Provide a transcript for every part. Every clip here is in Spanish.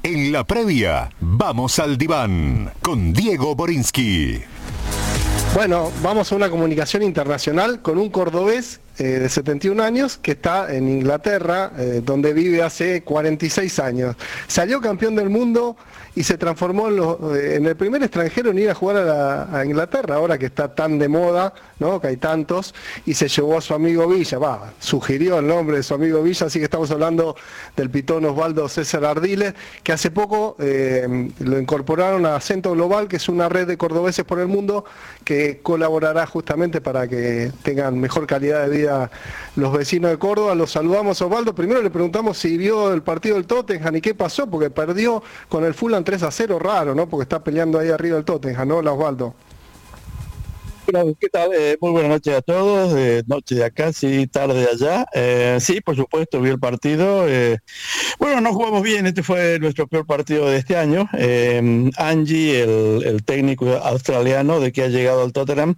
En la previa, vamos al diván con Diego Borinsky. Bueno, vamos a una comunicación internacional con un cordobés de 71 años que está en Inglaterra, donde vive hace 46 años. Salió campeón del mundo y se transformó en el primer extranjero en ir a jugar a Inglaterra, ahora que está tan de moda, ¿no? Que hay tantos, y se llevó a su amigo Villa, sugirió el nombre de su amigo Villa, así que estamos hablando del pitón Osvaldo César Ardiles, que hace poco lo incorporaron a Acento Global, que es una red de cordobeses por el mundo, que colaborará justamente para que tengan mejor calidad de vida los vecinos de Córdoba. Los saludamos, Osvaldo. Primero le preguntamos si vio el partido del Tottenham y qué pasó, porque perdió con el Fulham 3-0, raro, ¿no? Porque está peleando ahí arriba el Tottenham, ¿no? Hola, Osvaldo. Bueno, ¿qué tal? Muy buenas noches a todos, noche de acá, sí, tarde allá. Sí, por supuesto, vi el partido. Bueno, no jugamos bien, este fue nuestro peor partido de este año. Angie, el técnico australiano de que ha llegado al Tottenham,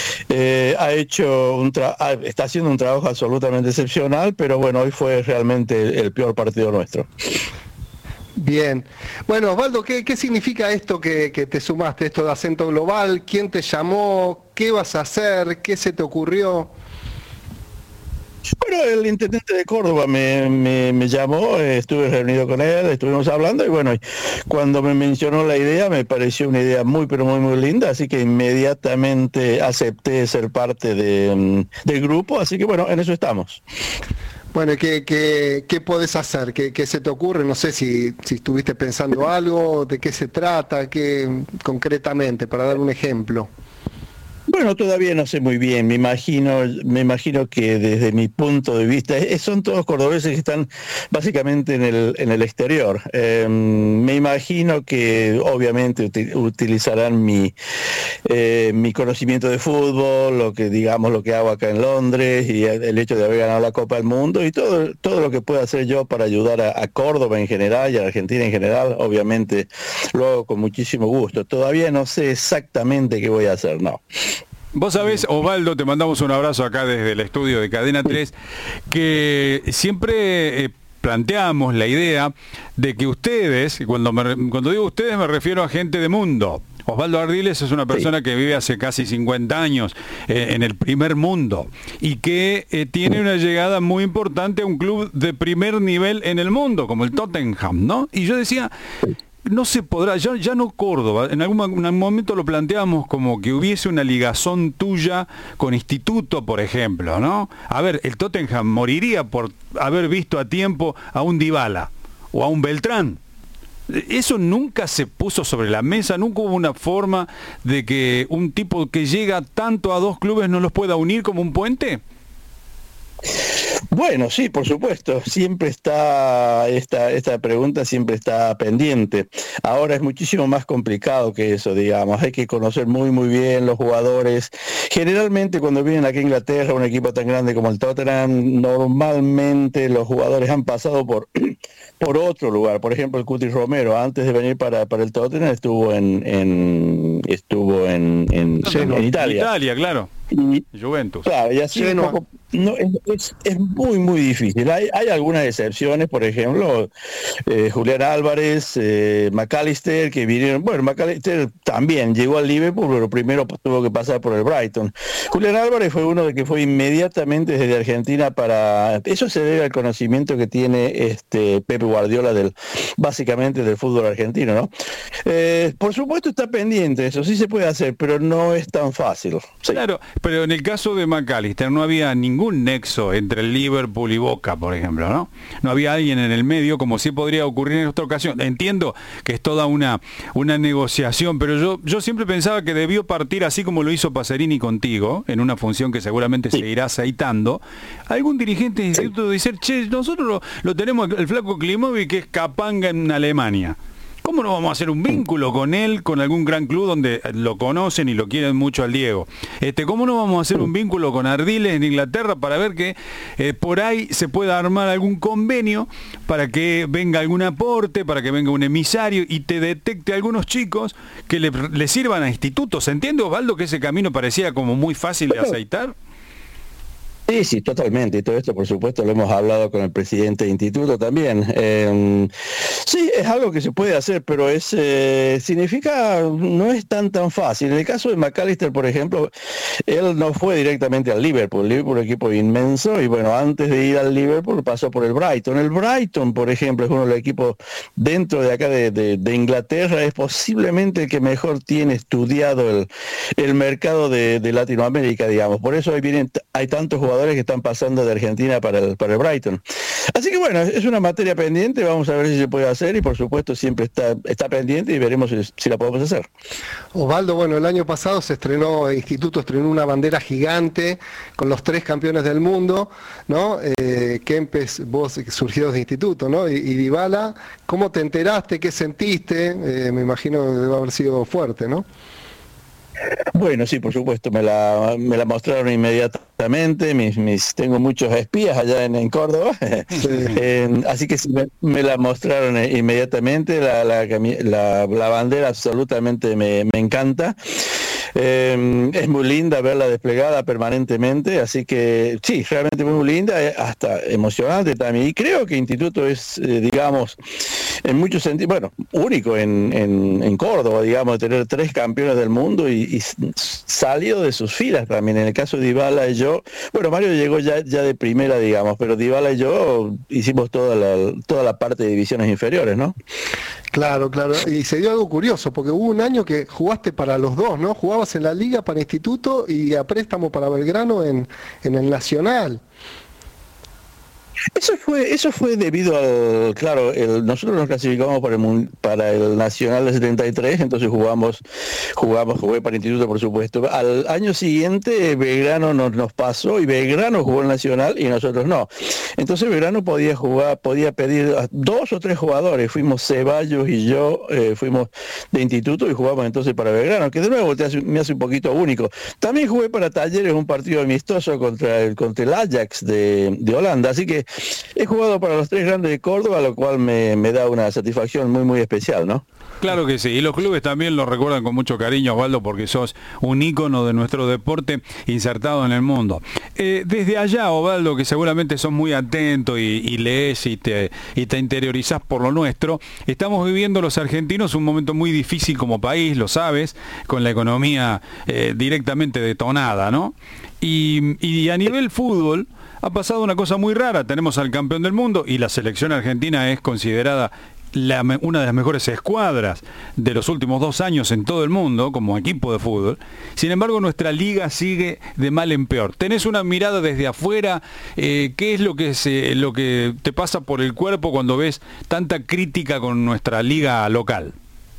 está haciendo un trabajo absolutamente excepcional, pero bueno, hoy fue realmente el peor partido nuestro. Bien. Bueno, Osvaldo, ¿qué significa esto que te sumaste, esto de Acento Global? ¿Quién te llamó? ¿Qué vas a hacer? ¿Qué se te ocurrió? Bueno, el intendente de Córdoba me llamó, estuve reunido con él, estuvimos hablando y bueno, cuando me mencionó la idea me pareció una idea muy pero muy linda, así que inmediatamente acepté ser parte del grupo, así que bueno, en eso estamos. Bueno, ¿qué podés hacer? ¿Qué se te ocurre? No sé si estuviste pensando algo, de qué se trata, concretamente, para dar un ejemplo. Bueno, todavía no sé muy bien, me imagino que desde mi punto de vista, son todos cordobeses que están básicamente en el exterior. Me imagino que obviamente utilizarán mi conocimiento de fútbol, lo que hago acá en Londres y el hecho de haber ganado la Copa del Mundo y todo lo que pueda hacer yo para ayudar a Córdoba en general y a Argentina en general, obviamente lo hago con muchísimo gusto. Todavía no sé exactamente qué voy a hacer, no. Vos sabés, Osvaldo, te mandamos un abrazo acá desde el estudio de Cadena 3, que siempre planteamos la idea de que ustedes, cuando digo ustedes me refiero a gente de mundo. Osvaldo Ardiles es una persona que vive hace casi 50 años en el primer mundo y que tiene una llegada muy importante a un club de primer nivel en el mundo, como el Tottenham, ¿no? Y yo decía, no se podrá, ya no Córdoba, en algún momento lo planteamos como que hubiese una ligazón tuya con Instituto, por ejemplo, ¿no? A ver, el Tottenham moriría por haber visto a tiempo a un Dybala o a un Beltrán. Eso nunca se puso sobre la mesa, nunca hubo una forma de que un tipo que llega tanto a dos clubes no los pueda unir como un puente. Bueno, sí, por supuesto, siempre está, esta pregunta siempre está pendiente. Ahora es muchísimo más complicado que eso, digamos, hay que conocer muy bien los jugadores. Generalmente cuando vienen aquí a Inglaterra, un equipo tan grande como el Tottenham, normalmente los jugadores han pasado por otro lugar. Por ejemplo, el Cuti Romero, antes de venir para el Tottenham, estuvo en Italia. Italia, claro. Y Juventus. Claro, y así un poco, no, es muy difícil. Hay algunas excepciones, por ejemplo, Julián Álvarez, McAllister, que vinieron. Bueno, McAllister también llegó al Liverpool, pero primero tuvo que pasar por el Brighton. Julián Álvarez fue uno de que fue inmediatamente desde Argentina para. Eso se debe al conocimiento que tiene Pep Guardiola básicamente del fútbol argentino, ¿no? Por supuesto está pendiente, eso sí se puede hacer, pero no es tan fácil. Sí. Claro, pero en el caso de McAllister no había ningún nexo entre el Liverpool y Boca, por ejemplo, ¿no? No había alguien en el medio, como sí podría ocurrir en esta ocasión. Entiendo que es toda una negociación, pero yo siempre pensaba que debió partir, así como lo hizo Pacerini contigo, en una función que seguramente se irá aceitando, algún dirigente de instituto decir, che, nosotros lo tenemos, el flaco Klimovic, que es capanga en Alemania. ¿Cómo no vamos a hacer un vínculo con él, con algún gran club donde lo conocen y lo quieren mucho al Diego? ¿Cómo no vamos a hacer un vínculo con Ardiles en Inglaterra para ver que por ahí se pueda armar algún convenio para que venga algún aporte, para que venga un emisario y te detecte a algunos chicos que le sirvan a institutos? ¿Se entiende, Osvaldo, que ese camino parecía como muy fácil de aceitar? Sí, totalmente. Y todo esto, por supuesto, lo hemos hablado con el presidente del instituto también. Sí, es algo que se puede hacer, pero no es tan fácil. En el caso de McAllister, por ejemplo, él no fue directamente al Liverpool. Liverpool es un equipo inmenso y bueno, antes de ir al Liverpool pasó por el Brighton. El Brighton, por ejemplo, es uno de los equipos dentro de acá de Inglaterra, es posiblemente el que mejor tiene estudiado el mercado de Latinoamérica, digamos. Por eso hay tantos jugadores que están pasando de Argentina para el Brighton. Así que bueno, es una materia pendiente, vamos a ver si se puede hacer y por supuesto siempre está pendiente y veremos si la podemos hacer. Osvaldo, bueno, el año pasado el instituto estrenó una bandera gigante con los 3 campeones del mundo, ¿no? Kempes, vos surgidos de instituto, ¿no? Y Dybala, ¿cómo te enteraste? ¿Qué sentiste? Me imagino que debe haber sido fuerte, ¿no? Bueno, sí, por supuesto, me la mostraron inmediatamente, tengo muchos espías allá en Córdoba, sí. Así que sí, me la mostraron inmediatamente, la bandera absolutamente me encanta. Es muy linda verla desplegada permanentemente, así que sí, realmente muy linda, hasta emocionante también. Y creo que Instituto es, digamos, en muchos sentidos, bueno, único en Córdoba, digamos, de tener 3 campeones del mundo y salido de sus filas también. En el caso de Dybala y yo, bueno, Mario llegó ya de primera, digamos, pero Dybala y yo hicimos toda la parte de divisiones inferiores, ¿no? Claro, y se dio algo curioso, porque hubo un año que jugaste para los dos, ¿no? Jugabas en la Liga para Instituto y a préstamo para Belgrano en el Nacional. Eso fue debido al, claro, nosotros nos clasificamos para el Nacional de 73, entonces jugué para Instituto, por supuesto. Al año siguiente Belgrano nos pasó y Belgrano jugó el Nacional y nosotros no. Entonces Belgrano podía pedir a 2 o 3 jugadores, fuimos Ceballos y yo, fuimos de Instituto y jugamos entonces para Belgrano, que de nuevo me hace un poquito único. También jugué para Talleres, un partido amistoso contra el Ajax de Holanda, así que he jugado para los 3 grandes de Córdoba, lo cual me da una satisfacción muy especial, ¿no? Claro que sí, y los clubes también lo recuerdan con mucho cariño, Osvaldo, porque sos un ícono de nuestro deporte insertado en el mundo. Desde allá, Osvaldo, que seguramente sos muy atento y lees y te interiorizás por lo nuestro, estamos viviendo los argentinos un momento muy difícil como país, lo sabes, con la economía directamente detonada, ¿no? Y a nivel fútbol ha pasado una cosa muy rara, tenemos al campeón del mundo y la selección argentina es considerada una de las mejores escuadras de los últimos 2 años en todo el mundo como equipo de fútbol. Sin embargo, nuestra liga sigue de mal en peor. ¿Tenés una mirada desde afuera? ¿Qué es lo que te pasa por el cuerpo cuando ves tanta crítica con nuestra liga local?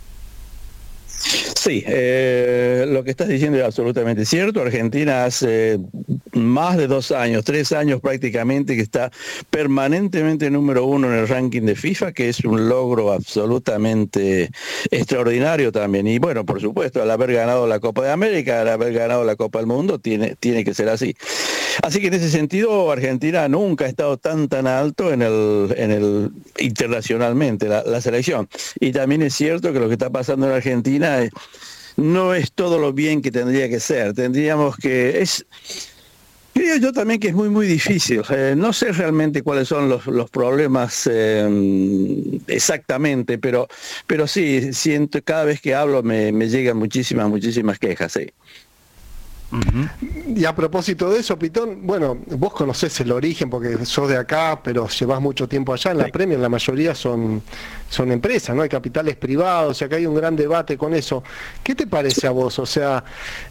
Sí, lo que estás diciendo es absolutamente cierto. Argentina hace más de 2 años, 3 años prácticamente, que está permanentemente número 1 en el ranking de FIFA, que es un logro absolutamente extraordinario también. Y bueno, por supuesto, al haber ganado la Copa de América, al haber ganado la Copa del Mundo, tiene que ser así. Así que en ese sentido, Argentina nunca ha estado tan alto en el internacionalmente, la selección. Y también es cierto que lo que está pasando en Argentina no es todo lo bien que tendría que ser. Tendríamos que... Creo yo también que es muy difícil. No sé realmente cuáles son los problemas exactamente, pero sí, siento, cada vez que hablo me llegan muchísimas quejas, sí. Y a propósito de eso, Pitón, bueno, vos conocés el origen porque sos de acá, pero llevás mucho tiempo allá. En la Premier la mayoría son empresas, ¿no? Hay capitales privados, o sea que hay un gran debate con eso. ¿Qué te parece a vos? O sea,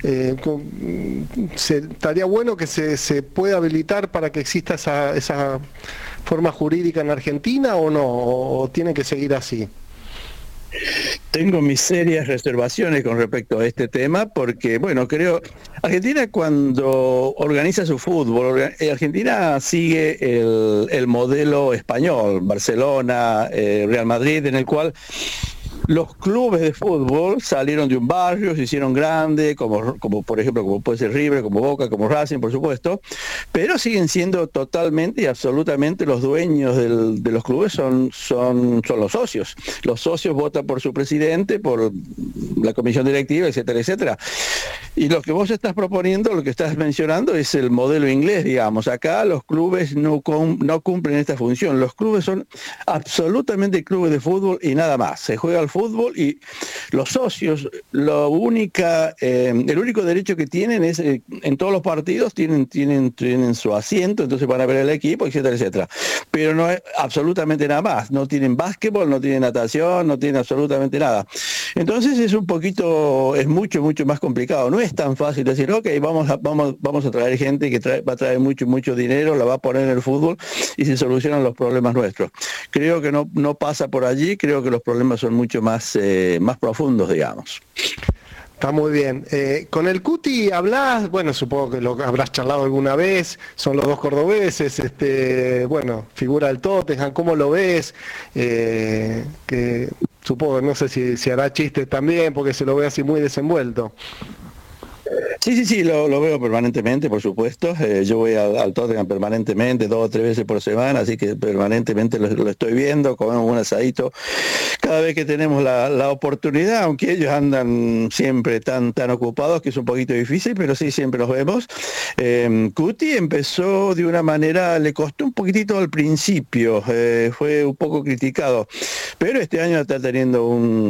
estaría bueno que se pueda habilitar para que exista esa forma jurídica en Argentina o no, o tiene que seguir así. Tengo mis serias reservaciones con respecto a este tema porque, bueno, creo, Argentina cuando organiza su fútbol, Argentina sigue el modelo español, Barcelona, Real Madrid, en el cual los clubes de fútbol salieron de un barrio, se hicieron grandes, como por ejemplo, como puede ser River, como Boca, como Racing, por supuesto, pero siguen siendo totalmente y absolutamente los dueños de los clubes son los socios. Los socios votan por su presidente, por la comisión directiva, etcétera, etcétera. Y lo que vos estás proponiendo, lo que estás mencionando, es el modelo inglés, digamos. Acá los clubes no cumplen esta función. Los clubes son absolutamente clubes de fútbol y nada más. Se juega al fútbol y los socios, el único derecho que tienen es, en todos los partidos tienen su asiento, entonces van a ver el equipo, etcétera, etcétera. Pero no es absolutamente nada más. No tienen básquetbol, no tienen natación, no tienen absolutamente nada. Entonces es mucho, mucho más complicado. No es tan fácil decir, ok, vamos a traer gente que va a traer mucho, mucho dinero, la va a poner en el fútbol y se solucionan los problemas nuestros. Creo que no pasa por allí, creo que los problemas son mucho más profundos, digamos. Está muy bien. Con el Cuti hablás, bueno, supongo que lo habrás charlado alguna vez, son los dos cordobeses, bueno, figura del Tottenham, ¿cómo lo ves? Que supongo, no sé si hará chistes también, porque se lo ve así muy desenvuelto. Sí, lo veo permanentemente, por supuesto. Yo voy al Tottenham permanentemente, 2 o 3 veces por semana, así que permanentemente lo estoy viendo, comemos un asadito cada vez que tenemos la oportunidad, aunque ellos andan siempre tan ocupados que es un poquito difícil, pero sí, siempre los vemos. Cuti empezó de una manera, le costó un poquitito al principio, fue un poco criticado, pero este año está teniendo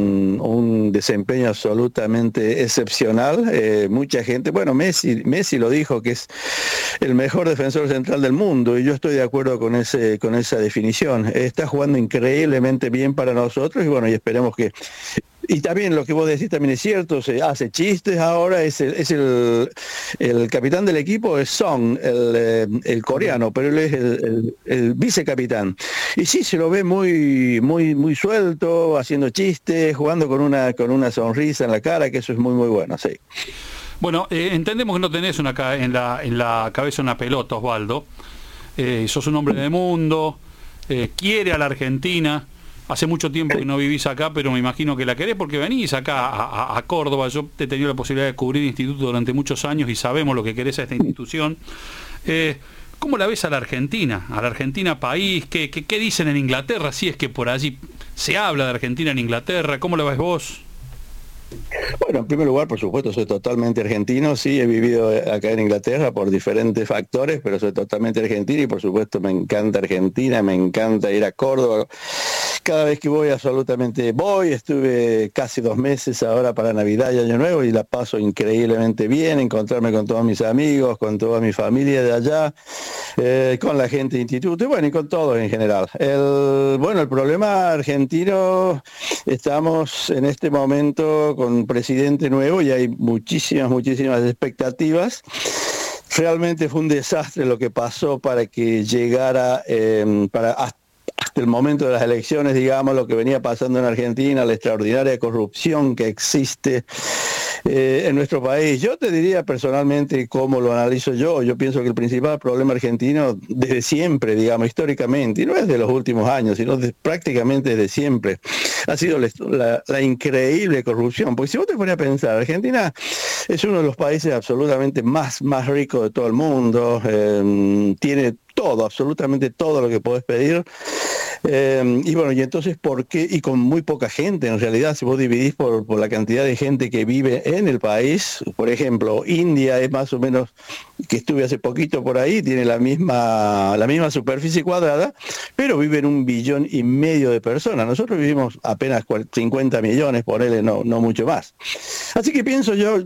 un desempeño absolutamente excepcional. Mucha gente, bueno, Messi lo dijo, que es el mejor defensor central del mundo, y yo estoy de acuerdo con esa definición. Está jugando increíblemente bien para nosotros, y bueno, y esperemos que... Y también lo que vos decís también es cierto, se hace chistes ahora, es el capitán del equipo es Son, el coreano, pero él es el vicecapitán. Y sí, se lo ve muy, muy, muy suelto, haciendo chistes, jugando con una sonrisa en la cara, que eso es muy, muy bueno, sí. Bueno, entendemos que no tenés en la cabeza una pelota, Osvaldo. Sos un hombre de mundo, quiere a la Argentina. Hace mucho tiempo que no vivís acá, pero me imagino que la querés porque venís acá a Córdoba. Yo he tenido la posibilidad de cubrir el instituto durante muchos años y sabemos lo que querés a esta institución. ¿Cómo la ves a la Argentina? A la Argentina país, ¿qué dicen en Inglaterra? Si es que por allí se habla de Argentina en Inglaterra, ¿cómo la ves vos? Bueno, en primer lugar, por supuesto, soy totalmente argentino, sí, he vivido acá en Inglaterra por diferentes factores, pero soy totalmente argentino y por supuesto me encanta Argentina, me encanta ir a Córdoba. Cada vez que voy absolutamente estuve casi 2 meses ahora para Navidad y Año Nuevo y la paso increíblemente bien, encontrarme con todos mis amigos, con toda mi familia de allá, con la gente de instituto y bueno, y con todos en general. El problema argentino, estamos en este momento con un presidente nuevo y hay muchísimas expectativas. Realmente fue un desastre lo que pasó para que llegara hasta el momento de las elecciones, digamos, lo que venía pasando en Argentina, la extraordinaria corrupción que existe en nuestro país. Yo te diría personalmente cómo lo analizo yo pienso que el principal problema argentino desde siempre, digamos, históricamente, y no es de los últimos años, sino prácticamente desde siempre, ha sido la increíble corrupción. Porque si vos te pones a pensar, Argentina es uno de los países absolutamente más ricos de todo el mundo, tiene todo, absolutamente todo lo que podés pedir. Y bueno, y entonces, ¿por qué? Y con muy poca gente, en realidad, si vos dividís por la cantidad de gente que vive en el país, por ejemplo, India es más o menos, que estuve hace poquito por ahí, tiene la misma superficie cuadrada, pero viven 1,5 billones de personas. Nosotros vivimos apenas 50 millones, ponele, no mucho más. Así que pienso yo,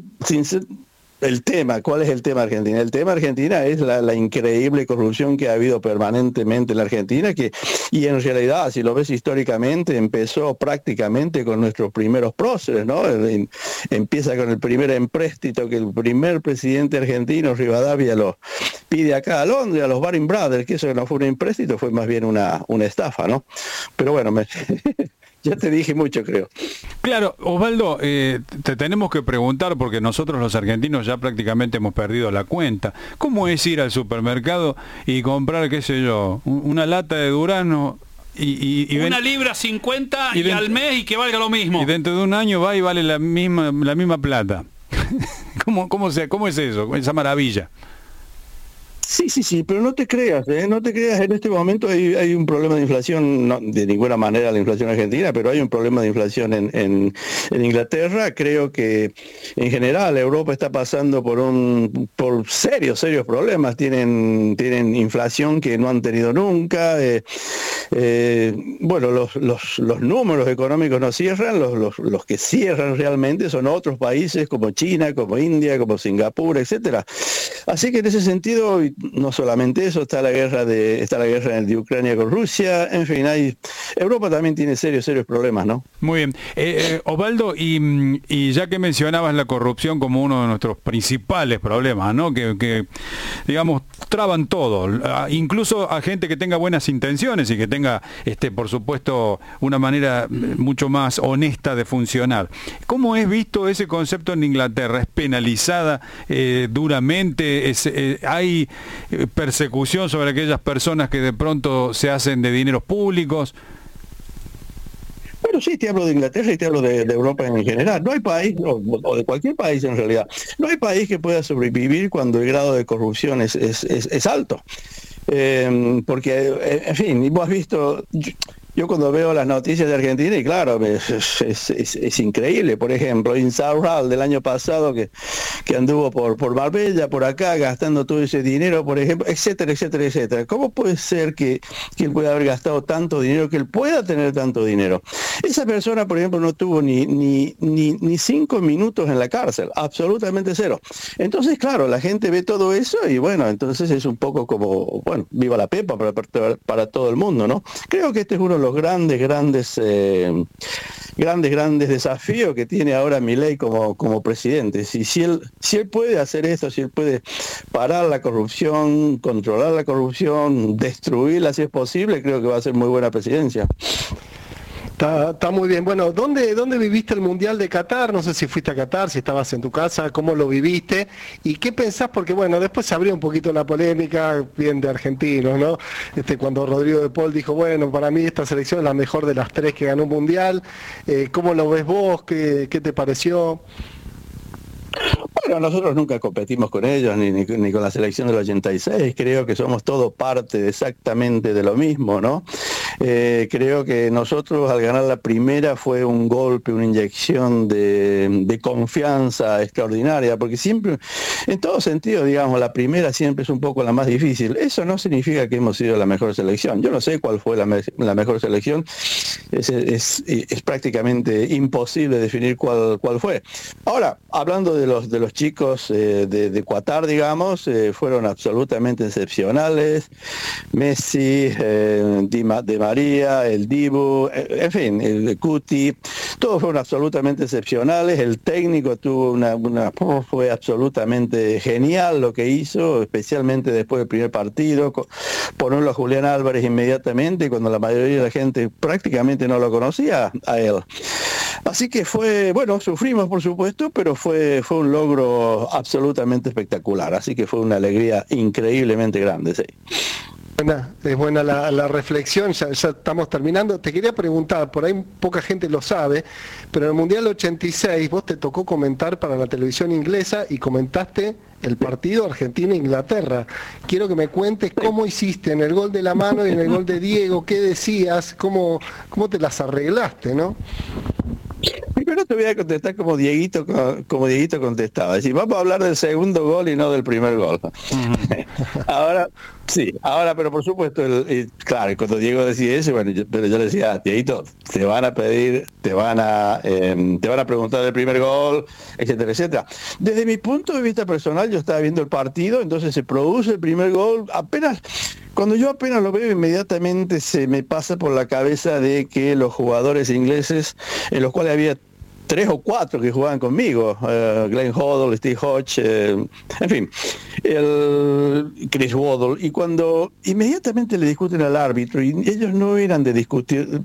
¿cuál es el tema Argentina? El tema Argentina es la increíble corrupción que ha habido permanentemente en la Argentina, y en realidad, si lo ves históricamente, empezó prácticamente con nuestros primeros próceres, ¿no? Empieza con el primer empréstito que el primer presidente argentino, Rivadavia, lo pide acá a Londres, a los Baring Brothers, que eso no fue un empréstito, fue más bien una estafa, ¿no? Pero bueno, ya te dije mucho, creo. Claro, Osvaldo, te tenemos que preguntar, porque nosotros los argentinos ya prácticamente hemos perdido la cuenta. ¿Cómo es ir al supermercado y comprar, qué sé yo, una lata de durazno una libra 50 y al mes y que valga lo mismo. Y dentro de un año va y vale la misma plata. ¿Cómo es eso? Esa maravilla. Sí, pero no te creas, no te creas, en este momento hay un problema de inflación, no de ninguna manera la inflación argentina, pero hay un problema de inflación en Inglaterra. Creo que en general Europa está pasando por serios problemas, tienen inflación que no han tenido nunca, bueno, los números económicos no cierran, los que cierran realmente son otros países como China, como India, como Singapur, etcétera. Así que en ese sentido, no solamente eso, está la guerra de Ucrania con Rusia, en fin, Europa también tiene serios problemas, ¿no? Muy bien. Osvaldo, y ya que mencionabas la corrupción como uno de nuestros principales problemas, ¿no? Que digamos, traban todo, incluso a gente que tenga buenas intenciones y que tenga, por supuesto, una manera mucho más honesta de funcionar. ¿Cómo es visto ese concepto en Inglaterra? ¿Es penalizada duramente? ¿Hay persecución sobre aquellas personas que de pronto se hacen de dineros públicos? Bueno, sí, te hablo de Inglaterra y te hablo de Europa en general. No hay país, o de cualquier país en realidad, no hay país que pueda sobrevivir cuando el grado de corrupción es alto. Porque, en fin, vos has visto... Yo cuando veo las noticias de Argentina, y claro, es increíble. Por ejemplo, Insaurral del año pasado que anduvo por Marbella, por acá, gastando todo ese dinero, por ejemplo, etcétera. ¿Cómo puede ser que él pueda haber gastado tanto dinero, que él pueda tener tanto dinero? Esa persona, por ejemplo, no tuvo ni 5 minutos en la cárcel, absolutamente cero. Entonces, claro, la gente ve todo eso y bueno, entonces es un poco como, bueno, viva la pepa para todo el mundo, ¿no? Creo que este es uno de los grandes desafíos que tiene ahora Milei como presidente. Si él puede hacer esto, si él puede parar la corrupción, controlar la corrupción, destruirla si es posible, creo que va a ser muy buena presidencia. Está muy bien. Bueno, ¿dónde viviste el Mundial de Qatar? No sé si fuiste a Qatar, si estabas en tu casa, ¿cómo lo viviste? ¿Y qué pensás? Porque bueno, después se abrió un poquito la polémica, bien de argentinos, ¿no? Cuando Rodrigo de Paul dijo, bueno, para mí esta selección es la mejor de las 3 que ganó un Mundial. ¿Cómo lo ves vos? ¿Qué te pareció? Bueno, nosotros nunca competimos con ellos, ni con la selección del 86, creo que somos todos parte exactamente de lo mismo, ¿no? Creo que nosotros al ganar la primera fue un golpe, una inyección de confianza extraordinaria, porque siempre, en todo sentido, digamos, la primera siempre es un poco la más difícil. Eso no significa que hemos sido la mejor selección. Yo no sé cuál fue la mejor selección, es prácticamente imposible definir cuál fue. Ahora, hablando de los chicos de Qatar, digamos, fueron absolutamente excepcionales. Messi, Di María, el Dibu, en fin, el Cuti, todos fueron absolutamente excepcionales. El técnico fue absolutamente genial lo que hizo, especialmente después del primer partido, ponerlo a Julián Álvarez inmediatamente, cuando la mayoría de la gente prácticamente no lo conocía a él. Así que bueno, sufrimos por supuesto, pero fue un logro absolutamente espectacular, así que fue una alegría increíblemente grande, sí. Es buena la reflexión, ya estamos terminando. Te quería preguntar, por ahí poca gente lo sabe, pero en el Mundial 86 vos te tocó comentar para la televisión inglesa y comentaste el partido Argentina-Inglaterra. Quiero que me cuentes cómo hiciste en el gol de la mano y en el gol de Diego, qué decías, cómo te las arreglaste, ¿no? Primero te voy a contestar como Dieguito contestaba. Es decir, vamos a hablar del segundo gol y no del primer gol. Ahora, pero por supuesto, claro, cuando Diego decía eso, bueno, pero yo le decía, Dieguito, te van a preguntar del primer gol, etcétera. Desde mi punto de vista personal, yo estaba viendo el partido, entonces se produce el primer gol, cuando yo apenas lo veo, inmediatamente se me pasa por la cabeza de que los jugadores ingleses, en los cuales había 3 o 4 que jugaban conmigo, Glenn Hoddle, Steve Hodge, en fin, Chris Waddle, y cuando inmediatamente le discuten al árbitro, y ellos no eran de discutir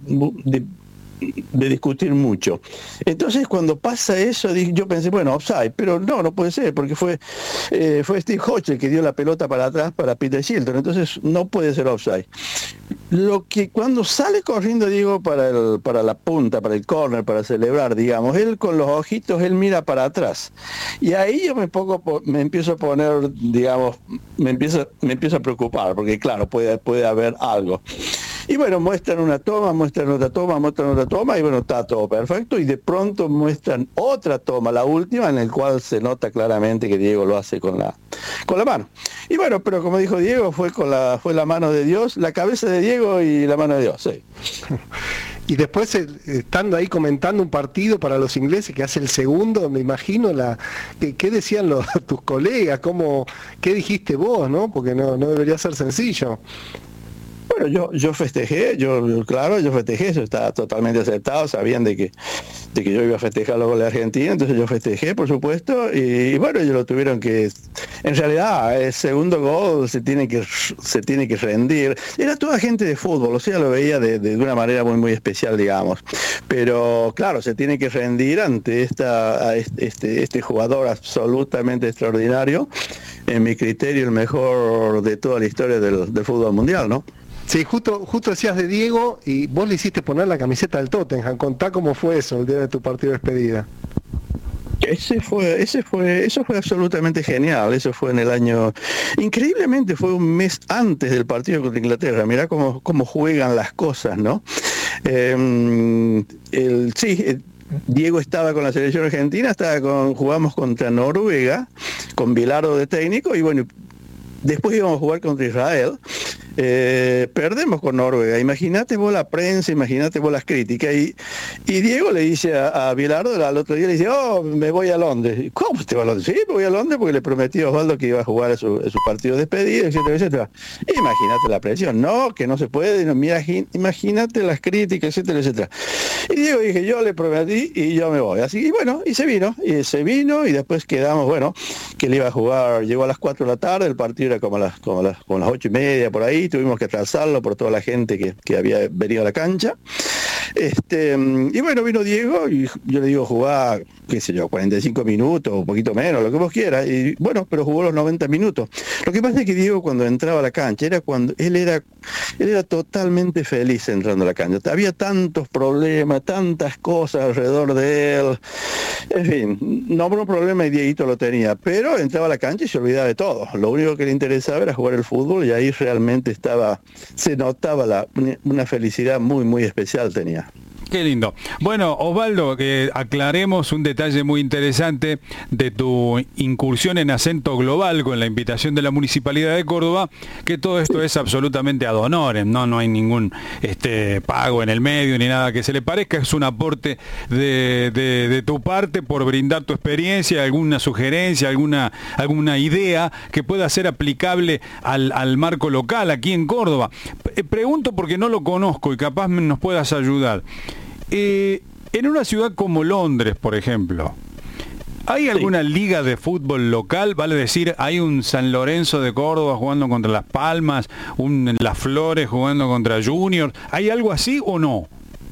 mucho. Entonces cuando pasa eso, yo pensé, bueno, offside, pero no puede ser, porque fue Steve Hodge el que dio la pelota para atrás para Peter Shilton, entonces no puede ser offside. lo que cuando sale corriendo Diego para la punta, para el córner, para celebrar, digamos, él con los ojitos, él mira para atrás. Y ahí yo me empiezo a poner, digamos, me empiezo a preocupar, porque claro, puede haber algo. Y bueno, muestran una toma, muestran otra toma, y bueno, está todo perfecto, y de pronto muestran otra toma, la última, en el cual se nota claramente que Diego lo hace con la mano. Y bueno, pero como dijo Diego, fue la mano de Dios, la cabeza de Diego y la mano de Dios, sí. Y después, estando ahí comentando un partido para los ingleses, que hace el segundo, me imagino, ¿qué decían tus colegas? ¿Qué dijiste vos, no? Porque no debería ser sencillo. Bueno, yo festejé, yo festejé, eso está totalmente aceptado, sabían de que yo iba a festejar los goles de Argentina, entonces yo festejé, por supuesto, y bueno, ellos lo tuvieron que, en realidad, el segundo gol se tiene que rendir, era toda gente de fútbol, o sea, lo veía de una manera muy, muy especial, digamos, pero claro, se tiene que rendir ante este jugador absolutamente extraordinario, en mi criterio el mejor de toda la historia del fútbol mundial, ¿no? Sí, justo decías de Diego y vos le hiciste poner la camiseta del Tottenham. Contá cómo fue eso el día de tu partido de despedida. Eso fue absolutamente genial. Eso fue en el año, increíblemente fue un mes antes del partido contra Inglaterra. Mirá cómo juegan las cosas, ¿no? Diego estaba con la selección argentina, jugamos contra Noruega, con Bilardo de técnico, y bueno, después íbamos a jugar contra Israel. Perdemos con Noruega, imagínate vos la prensa, imagínate vos las críticas, y Diego le dice a Bilardo al otro día, le dice, me voy a Londres. ¿Cómo te vas a Londres? Sí, me voy a Londres porque le prometí a Osvaldo que iba a jugar a su partido de despedida, etcétera, etcétera. Imagínate la presión, no, que no se puede, no, mira, imagínate las críticas, etcétera, etcétera. Y Diego dije, yo le prometí y yo me voy. Así, y bueno, y se vino, y después quedamos, bueno, que él iba a jugar, llegó a las 4 de la tarde, el partido era como a las 8:30 por ahí, tuvimos que atrasarlo por toda la gente que había venido a la cancha. Y bueno, vino Diego y yo le digo, jugá, qué sé yo, 45 minutos, un poquito menos, lo que vos quieras. Y bueno, pero jugó los 90 minutos. Lo que pasa es que Diego, cuando entraba a la cancha, era cuando él era totalmente feliz entrando a la cancha. Había tantos problemas, tantas cosas alrededor de él. En fin, no hubo un problema y Dieguito lo tenía, pero entraba a la cancha y se olvidaba de todo. Lo único que le interesaba era jugar el fútbol, y ahí realmente se notaba una felicidad muy, muy especial tenía. Qué lindo. Bueno, Osvaldo, que aclaremos un detalle muy interesante de tu incursión en Acento Global con la invitación de la Municipalidad de Córdoba, que todo esto es absolutamente ad honorem, no hay ningún pago en el medio ni nada que se le parezca, es un aporte de tu parte por brindar tu experiencia, alguna sugerencia, alguna idea que pueda ser aplicable al marco local aquí en Córdoba. Pregunto porque no lo conozco y capaz nos puedas ayudar. En una ciudad como Londres, por ejemplo, ¿hay alguna liga de fútbol local? Vale decir, ¿hay un San Lorenzo de Córdoba jugando contra Las Palmas, un Las Flores jugando contra Junior? ¿Hay algo así o no?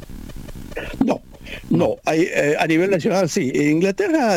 No, hay, a nivel nacional sí. En Inglaterra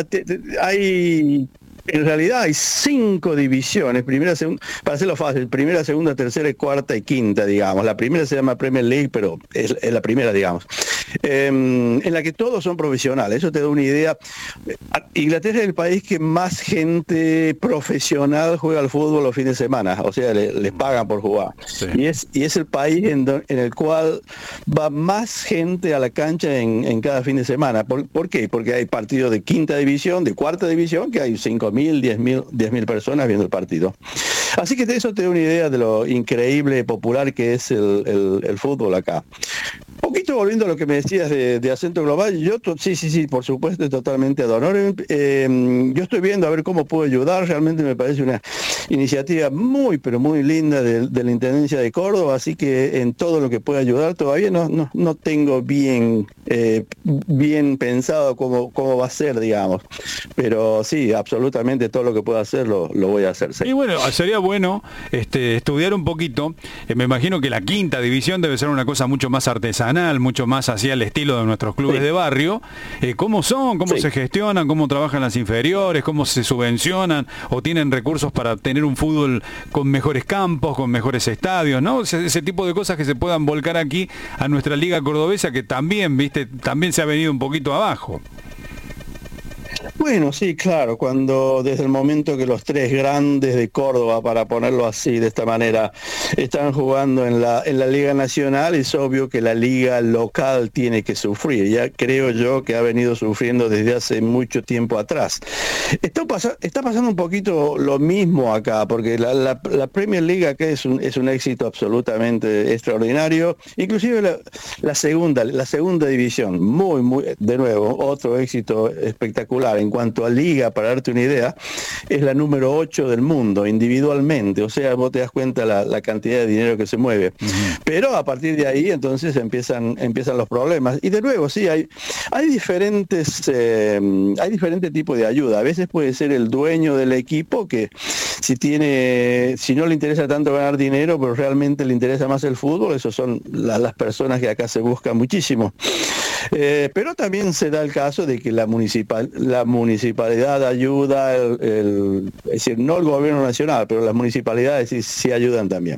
en realidad hay 5 divisiones, primera, segunda, para hacerlo fácil, primera, segunda, tercera, cuarta y quinta, digamos. La primera se llama Premier League, pero es la primera, digamos. En la que todos son profesionales, eso te da una idea. Inglaterra es el país que más gente profesional juega al fútbol los fines de semana, o sea, les pagan por jugar. Sí. Y es el país en el cual va más gente a la cancha en cada fin de semana. ¿Por qué? Porque hay partidos de quinta división, de cuarta división, que hay 5.000, 10.000 personas viendo el partido. Así que de eso te da una idea de lo increíble, popular que es el fútbol acá. Un poquito volviendo a lo que me decías de Acento Global, sí, por supuesto, totalmente ad honorem. Yo estoy viendo a ver cómo puedo ayudar, realmente me parece una iniciativa muy, pero muy linda de la Intendencia de Córdoba, así que en todo lo que pueda ayudar, todavía no tengo bien pensado cómo va a ser, digamos, pero sí, absolutamente todo lo que pueda hacer lo voy a hacer. Sí. Y bueno, sería bueno estudiar un poquito, me imagino que la quinta división debe ser una cosa mucho más artesanal, profesional, mucho más hacia el estilo de nuestros clubes de barrio. ¿Cómo son? ¿Cómo se gestionan? ¿Cómo trabajan las inferiores? ¿Cómo se subvencionan? ¿O tienen recursos para tener un fútbol con mejores campos, con mejores estadios, ¿no? Ese tipo de cosas que se puedan volcar aquí a nuestra liga cordobesa, que también, viste, también se ha venido un poquito abajo. Bueno, sí, claro, cuando desde el momento que los tres grandes de Córdoba, para ponerlo así, de esta manera, están jugando en la Liga Nacional, es obvio que la liga local tiene que sufrir. Ya creo yo que ha venido sufriendo desde hace mucho tiempo atrás. Está pasando un poquito lo mismo acá, porque la Premier League acá es un éxito absolutamente extraordinario, inclusive la segunda división, muy, de nuevo, otro éxito espectacular. En cuanto a liga, para darte una idea, es la número 8 del mundo, individualmente. O sea, vos te das cuenta la cantidad de dinero que se mueve. Pero a partir de ahí, entonces, empiezan los problemas. Y de nuevo, sí, hay diferentes tipos de ayuda. A veces puede ser el dueño del equipo que si no le interesa tanto ganar dinero, pero realmente le interesa más el fútbol, esos son las personas que acá se buscan muchísimo. Pero también se da el caso de que la municipalidad ayuda, es decir, no el gobierno nacional, pero las municipalidades sí ayudan también.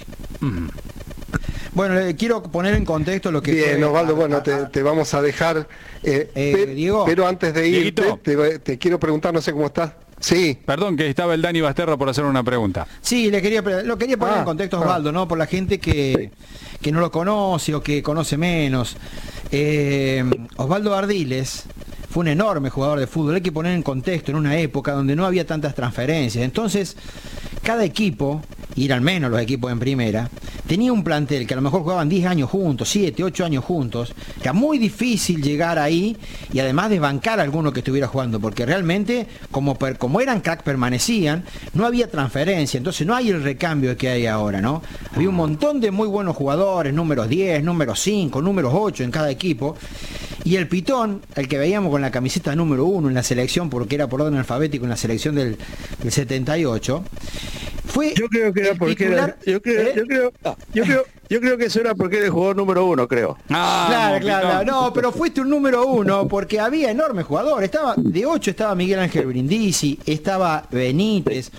Bueno, quiero poner en contexto lo que... Bien, Osvaldo, bueno, te vamos a dejar, Diego, pero antes de irte, te quiero preguntar, no sé cómo estás. Sí. Perdón, que estaba el Dani Basterra por hacer una pregunta. Sí, lo quería poner en contexto, Osvaldo, ¿no? Por la gente que no lo conoce o que conoce menos. Osvaldo Ardiles fue un enorme jugador de fútbol. Hay que poner en contexto en una época donde no había tantas transferencias. Entonces, cada equipo, y eran menos los equipos en primera, tenía un plantel que a lo mejor jugaban 10 años juntos, 7, 8 años juntos. Era muy difícil llegar ahí y además de bancar a alguno que estuviera jugando, porque realmente, como eran crack, permanecían, no había transferencia, entonces no hay el recambio que hay ahora, ¿no? Había un montón de muy buenos jugadores, números 10, números 5, números 8 en cada equipo. Y el Pitón, el que veíamos con la camiseta número 1 en la selección, porque era por orden alfabético en la selección del 78, fue... Yo creo que era porque titular, yo creo que eso era porque era el jugador número 1, creo. Claro. No, pero fuiste un número 1 porque había enormes jugadores. De 8 estaba Miguel Ángel Brindisi, estaba Benítez,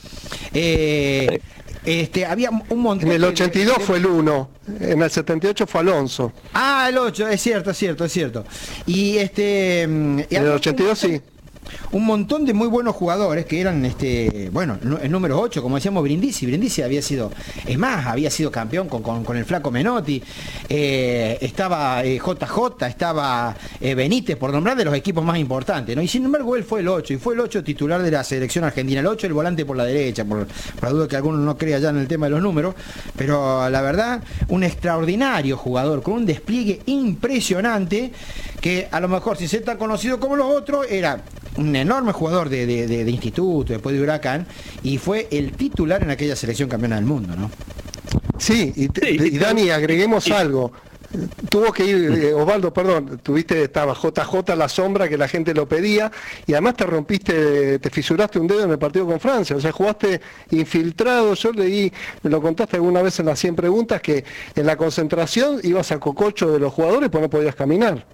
había un montón. En el 82 fue el 1, en el 78 fue Alonso. Ah, el 8, es cierto. Y en el 82 sí. Un montón de muy buenos jugadores que eran, el número 8, como decíamos, Brindisi había sido campeón con el flaco Menotti, estaba JJ, estaba Benítez, por nombrar de los equipos más importantes, ¿no? Y sin embargo él fue el 8, y fue el 8 titular de la selección argentina, el 8 el volante por la derecha, por la duda que alguno no crea ya en el tema de los números, pero la verdad, un extraordinario jugador, con un despliegue impresionante, que a lo mejor si se está conocido como los otros, era un enorme jugador de instituto, después de Huracán, y fue el titular en aquella selección campeona del mundo, ¿no? Sí, y Dani, agreguemos algo. Tuvo que ir, Osvaldo, perdón, estaba JJ a la sombra, que la gente lo pedía, y además te fisuraste un dedo en el partido con Francia, o sea, jugaste infiltrado. Yo leí, me lo contaste alguna vez en las 100 preguntas, que en la concentración ibas a cococho de los jugadores pues no podías caminar.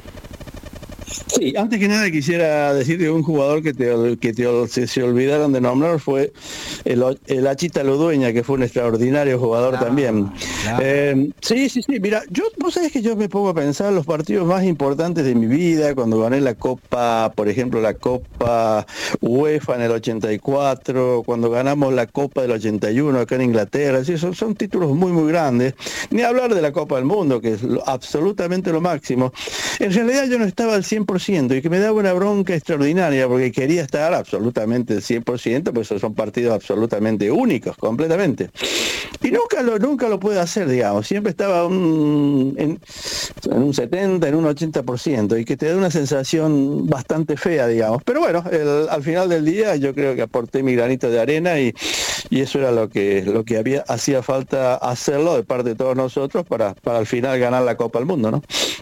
Sí, antes que nada quisiera decir que un jugador que se olvidaron de nombrar fue el Achita Ludueña, que fue un extraordinario jugador también. Sí, mira, vos sabés que yo me pongo a pensar los partidos más importantes de mi vida, cuando gané la Copa, por ejemplo, la Copa UEFA en el 84, cuando ganamos la Copa del 81 acá en Inglaterra. Sí, son títulos muy, muy grandes. Ni hablar de la Copa del Mundo, que es absolutamente lo máximo. En realidad yo no estaba al 100% y que me daba una bronca extraordinaria porque quería estar absolutamente al 100%, pues esos son partidos absolutamente únicos, completamente. Y nunca lo pude hacer, digamos. Siempre estaba en un 70, en un 80%, y que te da una sensación bastante fea, digamos. Pero bueno, al final del día yo creo que aporté mi granito de arena y eso era lo que hacía falta hacerlo de parte de todos nosotros para al final ganar la Copa del Mundo, ¿no?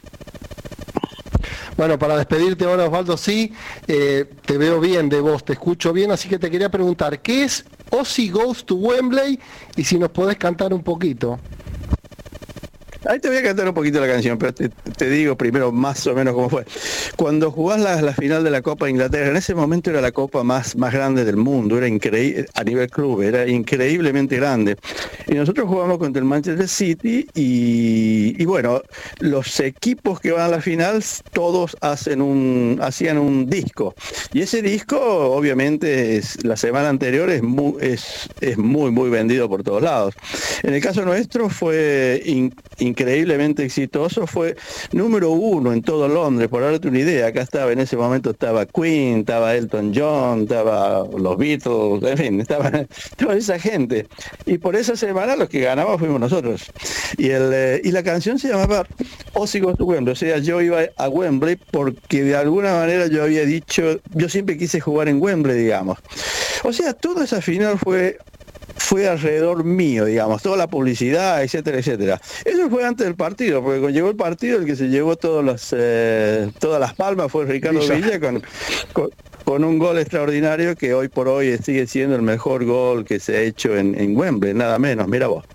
Bueno, para despedirte ahora, Osvaldo, sí, te veo bien de voz, te escucho bien, así que te quería preguntar, ¿qué es Ozzy Goes to Wembley? Y si nos podés cantar un poquito. Ahí te voy a cantar un poquito la canción, pero te digo primero más o menos cómo fue. Cuando jugás la final de la Copa de Inglaterra, en ese momento era la copa más grande del mundo, era increíble a nivel club, era increíblemente grande. Y nosotros jugamos contra el Manchester City y bueno, los equipos que van a la final todos hacían un disco. Y ese disco, obviamente, la semana anterior es muy vendido por todos lados. En el caso nuestro fue increíblemente exitoso, fue número 1 en todo Londres, por darte una idea. Acá en ese momento estaba Queen, estaba Elton John, estaba los Beatles, en fin, estaba toda esa gente. Y por esa semana los que ganamos fuimos nosotros. Y la canción se llamaba Ozzy Goes to Wembley, o sea, yo iba a Wembley porque de alguna manera yo había dicho, yo siempre quise jugar en Wembley, digamos. O sea, toda esa final fue alrededor mío, digamos, toda la publicidad, etcétera, etcétera. Eso fue antes del partido, porque cuando llegó el partido, el que se llevó todas las palmas fue Ricardo Villa con un gol extraordinario que hoy por hoy sigue siendo el mejor gol que se ha hecho en Wembley, nada menos, mira vos.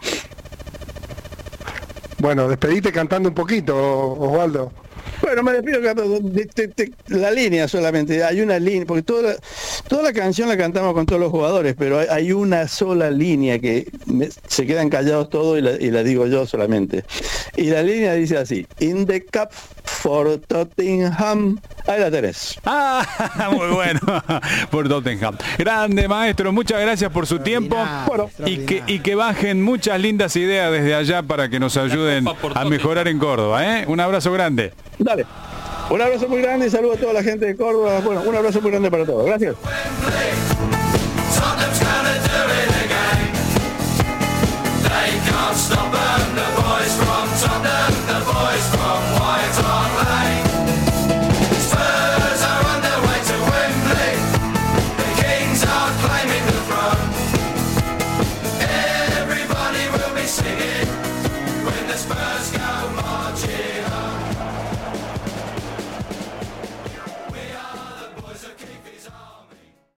Bueno, despedite cantando un poquito, Osvaldo. Bueno, me despido la línea solamente, hay una línea, porque toda la canción la cantamos con todos los jugadores, pero hay una sola línea que se quedan callados todos y la digo yo solamente. Y la línea dice así: In the cup for Tottenham. Ahí la tenés. Muy bueno. Por Tottenham. Grande, maestro, muchas gracias por su tiempo. Bueno, y que bajen muchas lindas ideas desde allá para que nos ayuden a mejorar en Córdoba, ¿eh? Un abrazo grande. Dale. Un abrazo muy grande y saludo a toda la gente de Córdoba. Bueno, un abrazo muy grande para todos. Gracias. Stop